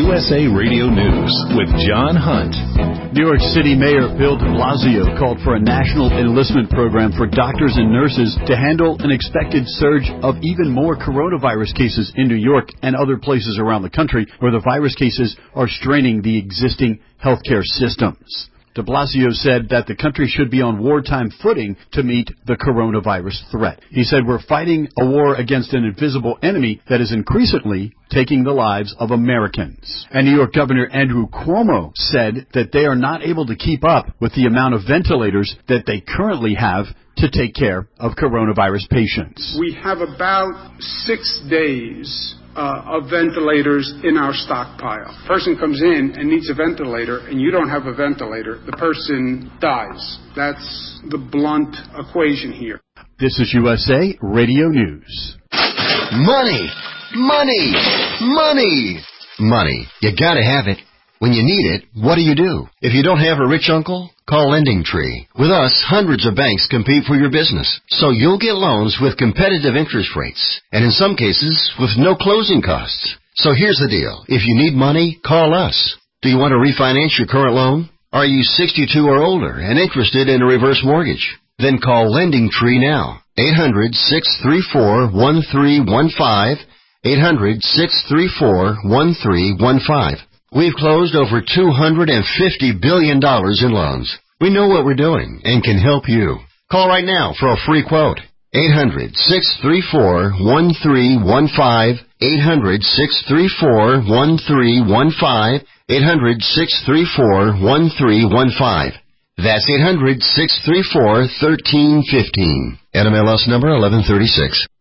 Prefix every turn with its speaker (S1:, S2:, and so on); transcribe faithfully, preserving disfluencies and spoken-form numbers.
S1: U S A Radio News with John Hunt.
S2: New York City Mayor Bill de Blasio called for a national enlistment program for doctors and nurses to handle an expected surge of even more coronavirus cases in New York and other places around the country where the virus cases are straining the existing healthcare systems. De Blasio said that the country should be on wartime footing to meet the coronavirus threat. He said we're fighting a war against an invisible enemy that is increasingly taking the lives of Americans. And New York Governor Andrew Cuomo said that they are not able to keep up with the amount of ventilators that they currently have to take care of coronavirus patients.
S3: We have about six days Uh, of ventilators in our stockpile. A person comes in and needs a ventilator, and you don't have a ventilator, the person dies. That's the blunt equation here.
S2: This is U S A Radio News.
S4: Money! Money! Money! Money. You gotta have it. When you need it, what do you do? If you don't have a rich uncle, call LendingTree. With us, hundreds of banks compete for your business, so you'll get loans with competitive interest rates, and in some cases, with no closing costs. So here's the deal. If you need money, call us. Do you want to refinance your current loan? Are you sixty-two or older and interested in a reverse mortgage? Then call LendingTree now. eight hundred, six three four, one three one five. eight hundred, six three four, one three one five. We've closed over two hundred fifty billion dollars in loans. We know what we're doing and can help you. Call right now for a free quote. eight hundred, six three four, one three one five. eight hundred, six three four, one three one five. eight hundred, six three four, one three one five. That's eight hundred, six three four, one three one five. N M L S number eleven thirty-six.